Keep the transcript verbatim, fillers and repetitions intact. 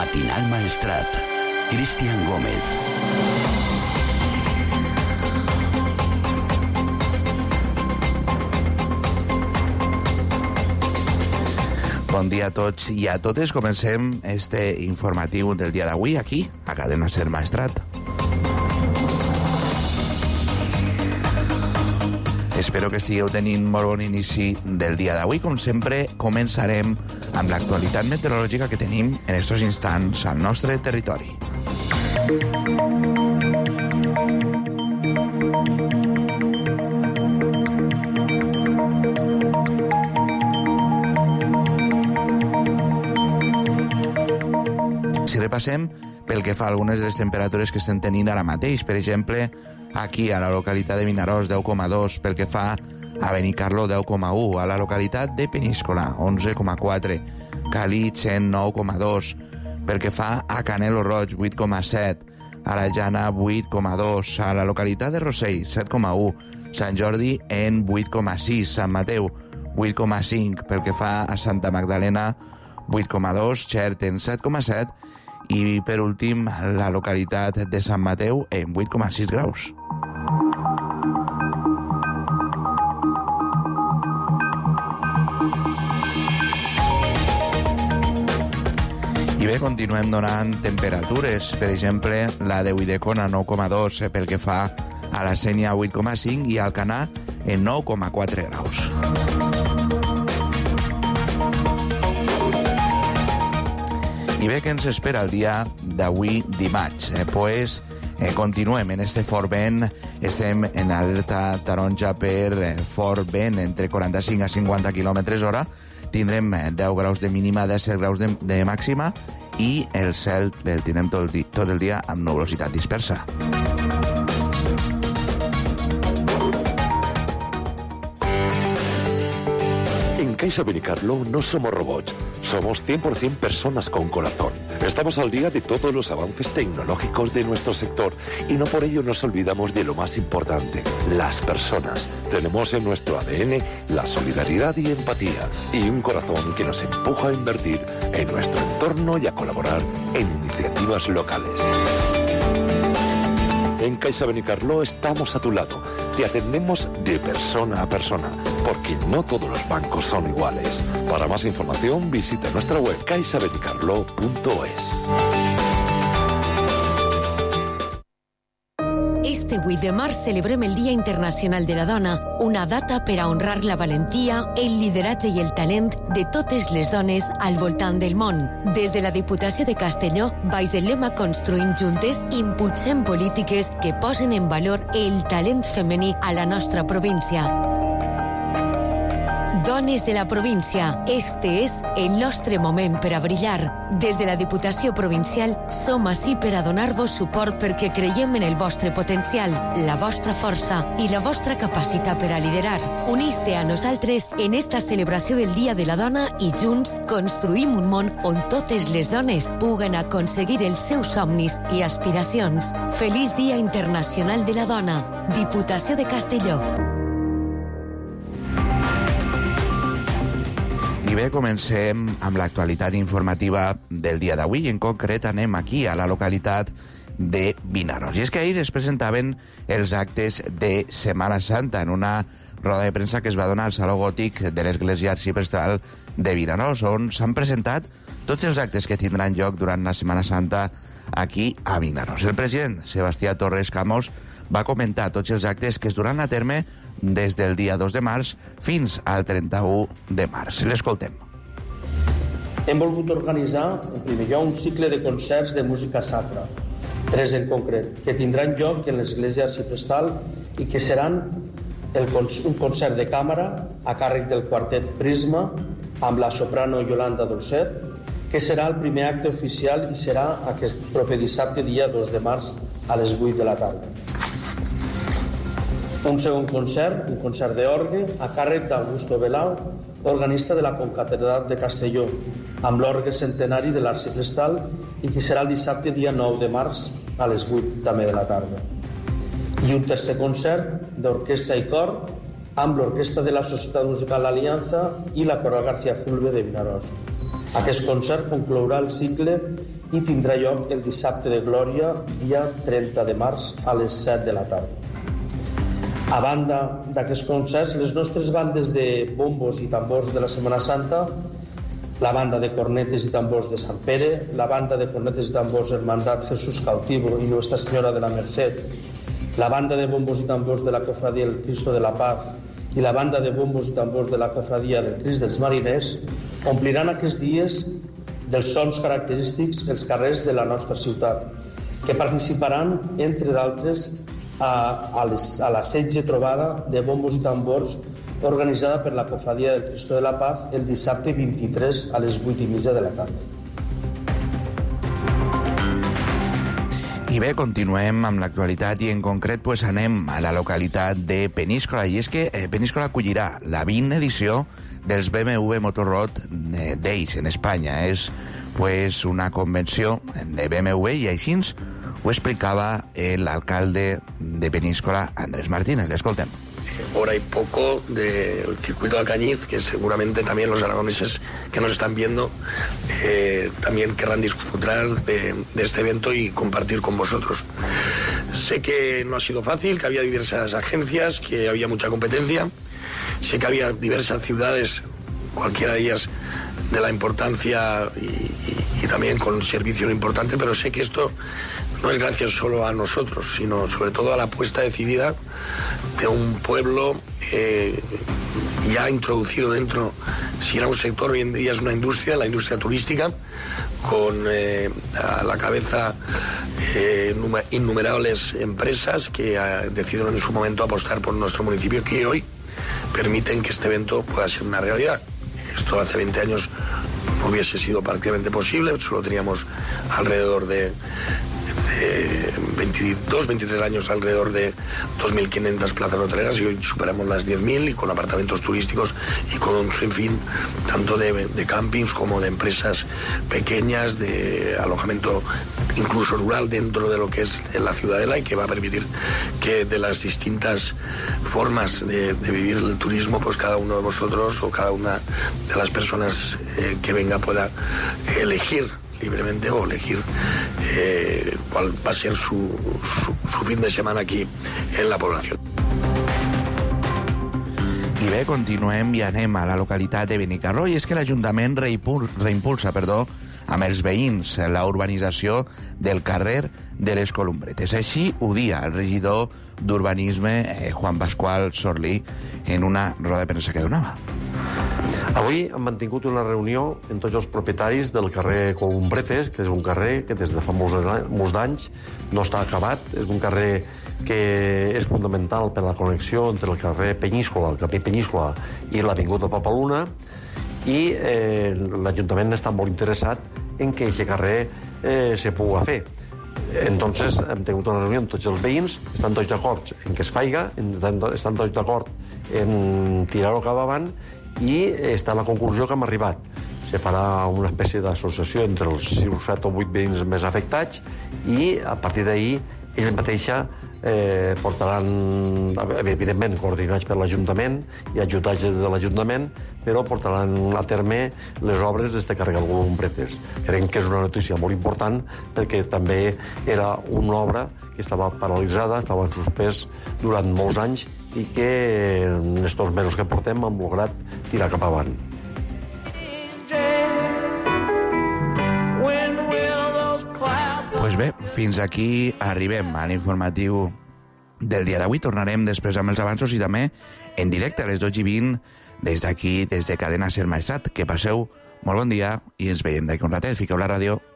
Matinal Maestrat. Cristian Gómez. Bon dia a tots i a totes. Comencem este informatiu del dia d'avui aquí, a Cadena Ser Maestrat. Espero que estigueu tenint molt bon inici del dia d'avui. Com sempre, començarem amb l'actualitat meteorològica que tenim en estos instants al nostre territori. Si repassem pel que fa a algunes de les temperatures que estem tenint ara mateix, per exemple, aquí a la localitat de Vinaròs, deu coma dos, pel que fa a Benicarló, deu coma u, a la localitat de Peníscola, onze coma quatre, Calitgen, nou coma dos, pel que fa a Canelo Roig, vuit coma set, a la Jana, vuit coma dos, a la localitat de Rossell, set coma u, Sant Jordi en vuit coma sis, Sant Mateu, vuit coma cinc, pel que fa a Santa Magdalena, vuit coma dos, Xert en set coma set, i per últim la localitat de Sant Mateu en vuit coma sis graus. I bé, continuem donant temperatures. Per exemple, la de Ulldecona, nou coma dos, pel que fa a la Sénia, vuit coma cinc, i a Alcanar en nou coma quatre graus. I bé, què ens espera el dia d'avui dimarts? Eh, pues, eh, continuem en este fort vent, estem en alerta taronja per eh, fort vent entre quaranta-cinc a cinquanta quilòmetres hora, tindrem eh, deu graus de mínima, disset graus de, de màxima, i el cel el tindrem tot el, di tot el dia amb nuvolositat dispersa. En Caixa Benicarló no somos robots, somos cien por ciento personas con corazón. Estamos al día de todos los avances tecnológicos de nuestro sector y no por ello nos olvidamos de lo más importante, las personas. Tenemos en nuestro A D N la solidaridad y empatía y un corazón que nos empuja a invertir en nuestro entorno y a colaborar en iniciativas locales. En Caixa Benicarló estamos a tu lado. Te atendemos de persona a persona, porque no todos los bancos son iguales. Para más información, visita nuestra web caixa benicarló punto es. Este vuit de març celebrem el Dia Internacional de la Dona, una data per a honrar la valentia, el lideratge i el talent de totes les dones al voltant del món. Des de la Diputació de Castelló, baix el lema Construint Juntes, impulsem polítiques que posen en valor el talent femení a la nostra província. Dones de la província, este és el nostre moment per a brillar. Des de la Diputació Provincial som ací per a donar-vos suport perquè creiem en el vostre potencial, la vostra força i la vostra capacitat per a liderar. Unís-te a nosaltres en esta celebració del Dia de la Dona i junts construïm un món on totes les dones puguen aconseguir els seus somnis i aspiracions. Feliç Dia Internacional de la Dona. Diputació de Castelló. I bé, comencem amb l'actualitat informativa del dia d'avui. En concret, anem aquí, a la localitat de Vinaròs. I és que ahir es presentaven els actes de Setmana Santa en una roda de premsa que es va donar al Saló Gòtic de l'Església Arxiprestal de Vinaròs, on s'han presentat tots els actes que tindran lloc durant la Setmana Santa aquí a Vinaròs. El president, Sebastià Torres Camós, va comentar tots els actes que es duran a terme des del dia dos de març fins al trenta-u de març. L'escoltem. Hem volgut organitzar, en primer lloc, un cicle de concerts de música sacra, tres en concret, que tindran lloc en l'Església Arxiprestal i que seran el, un concert de càmera a càrrec del quartet Prisma amb la soprano Yolanda Dolcet, que serà el primer acte oficial i serà aquest proper dissabte, dia dos de març, a les vuit de la tarda. Un segon concert, un concert d'orgue, a càrrec d'Augusto Belau, organista de la Concatedral de Castelló, amb l'orgue centenari de l'Arxiprestal i que serà el dissabte, dia nou de març, a les vuit també de la tarda. I un tercer concert d'orquestra i cor amb l'orquestra de la Societat Musical Alianza i la Coral García Culve de Vinaròs. Aquest concert conclourà el cicle i tindrà lloc el dissabte de Glòria, dia trenta de març, a les set de la tarda. A banda d'aquests concerts, les nostres bandes de bombos i tambors de la Setmana Santa, la banda de cornetes i tambors de Sant Pere, la banda de cornetes i tambors Hermandad Jesús Cautivo i Nuestra Señora de la Merced, la banda de bombos i tambors de la Cofradía del Cristo de la Paz i la banda de bombos i tambors de la Cofradía del Crist dels Mariners ompliran aquests dies dels sons característics els carrers de la nostra ciutat, que participaran, entre d'altres, a, a, les, a la setge trobada de bombos i tambors organitzada per la Cofradía del Cristo de la Paz el dissabte vint-i-tres a les vuit i mitja de la tarda. I bé, continuem amb l'actualitat i en concret pues, anem a la localitat de Peníscola, i és que eh, Peníscola acollirà la vintena edició dels B M W Motorrad Days en Espanya. És pues, una convenció de B M W i així ho explicava l'alcalde de Peníscola, Andrés Martínez. Escoltem. Hora y poco del circuito de Alcañiz, que seguramente también los aragoneses que nos están viendo eh, también querrán disfrutar de, de este evento y compartir con vosotros. Sé que no ha sido fácil, que había diversas agencias, que había mucha competencia, sé que había diversas ciudades, cualquiera de ellas de la importancia y, y, y también con servicios importantes, pero sé que esto no es gracias solo a nosotros, sino sobre todo a la apuesta decidida de un pueblo eh, ya introducido dentro, si era un sector, hoy en día es una industria, la industria turística, con eh, a la cabeza eh, innumerables empresas que eh, decidieron en su momento apostar por nuestro municipio, que hoy permiten que este evento pueda ser una realidad. Esto hace veinte años no hubiese sido prácticamente posible, solo teníamos alrededor de de veintidós, veintitrés años alrededor de dos mil quinientas plazas hoteleras y hoy superamos las diez mil y con apartamentos turísticos y con un sinfín tanto de, de campings como de empresas pequeñas, de alojamiento incluso rural dentro de lo que es la ciudadela y que va a permitir que de las distintas formas de, de vivir el turismo, pues cada uno de vosotros o cada una de las personas eh, que venga pueda elegir libremente o elegir eh, cuál va a ser su, su, su fin de semana aquí en la población. I bé, continuem i anem a la localitat de Benicarló, i és que l'Ajuntament reimpulsa perdó, amb els veïns la urbanització del carrer de les Columbretes. Així ho dia el regidor d'Urbanisme, eh, Juan Pascual Sorlí, en una roda de premsa que donava. Avui hem mantingut una reunió amb tots els propietaris del carrer Columbretes, que és un carrer que des de fa molts, molts d'anys no està acabat. És un carrer que és fundamental per a la connexió entre el carrer Peníscola, el camí Peníscola i l'Avinguda Papaluna, i eh, l'Ajuntament està molt interessat en que aquest carrer eh, se pugui fer. Entonces hem tingut una reunió amb tots els veïns, estan tots d'acord en que es faiga, estan tots d'acord en tirar-ho cap avant, i està la conclusió que hem arribat. Se farà una espècie d'associació entre els sis, set o vuit veïns més afectats i a partir d'ahir ells mateixa eh, portaran, evidentment, coordinats per l'Ajuntament i ajudats de l'Ajuntament, però portaran a terme les obres des de carregar el Columbretes. Crec que és una notícia molt important perquè també era una obra que estava paralitzada, estava en suspès durant molts anys i que en aquests mesos que portem hem lograt tirar cap avant. Pues bé, fins aquí arribem a l'informatiu del dia d'avui. Tornarem després amb els avanços i també en directe a les dotze i vint des d'aquí, des de Cadena Ser Maestrat. Que passeu molt bon dia i ens veiem d'aquí un ratet. Fiqueu la ràdio.